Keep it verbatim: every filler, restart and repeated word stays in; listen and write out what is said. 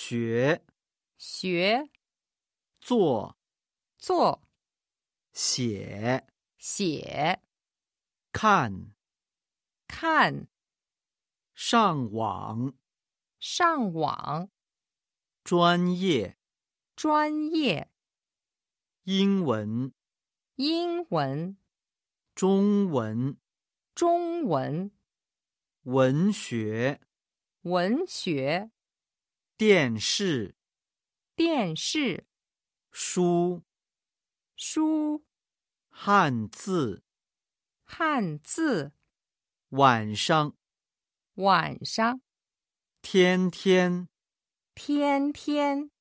学学做做写写看看上网上网专业专业英文英文中文中文文学文学电视电视书书汉字汉字晚上晚上天天天天